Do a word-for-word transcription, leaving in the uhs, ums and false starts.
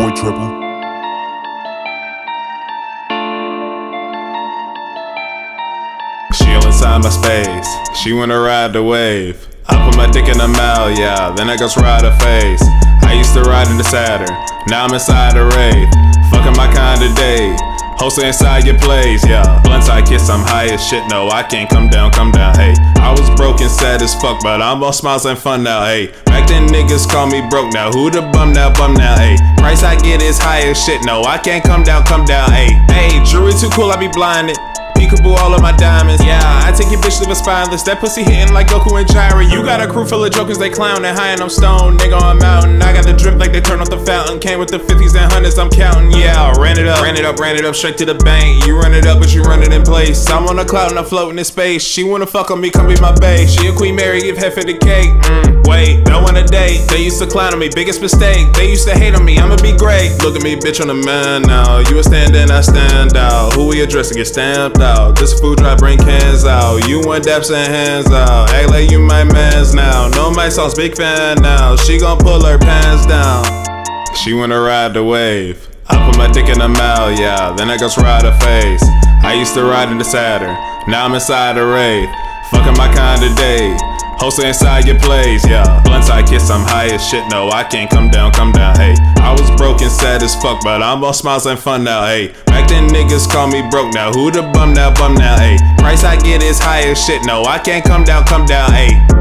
boy Triple. She all inside my space, she wanna ride the wave. I put my dick in her mouth, yeah, then I goes ride her face. I used to ride in the Saturn, now I'm inside the rave. Fucking my kind of day, hosting inside your place, yeah. Blunts I kiss, I'm high as shit, no, I can't come down, come down, hey. I was broke and sad as fuck, but I'm all smiles and fun now, hey. Back then niggas call me broke, now who the bum now, bum now, hey. Price I get is high as shit, no, I can't come down, come down, hey. Hey, jewelry too cool, I be blinded. Peekaboo all of my diamonds, yeah. I take your bitch to the spineless. That pussy hitting like Goku and Jiraiya. You got a crew full of jokers, they clown and high and I'm stoned, nigga on mountain. I got the drip like they turn off the fountain. Came with the fifties and hundreds, I'm counting, yeah. Ran it up, ran it up, ran it up, straight to the bank. You run it up, but you run it in place. I'm on a cloud and I'm floating in space. She wanna fuck on me, come be my bae. She a Queen Mary, give head for the cake. Mm, wait, don't want a date. They used to clown on me, biggest mistake. They used to hate on me, I'ma be great. Look at me, bitch, on the man now. You a stand in, I stand out. Who we addressing, get stamped out. This food drive, bring cans out. You want daps and hands out. Act like you my mans now. No my sauce, big fan now. She gon' pull her pants down. She wanna ride the wave. I put my dick in her mouth, yeah. Then I goes ride her face. I used to ride in the Saturn, now I'm inside the rave. Fucking my kind of day, hosting inside your place, yeah. Blunts I kiss, I'm high as shit, no, I can't come down, come down, hey. I was broke and sad as fuck, but I'm all smiles and fun now, hey. Back then niggas call me broke, now who the bum now, bum now, hey. Price I get is high as shit, no, I can't come down, come down, hey.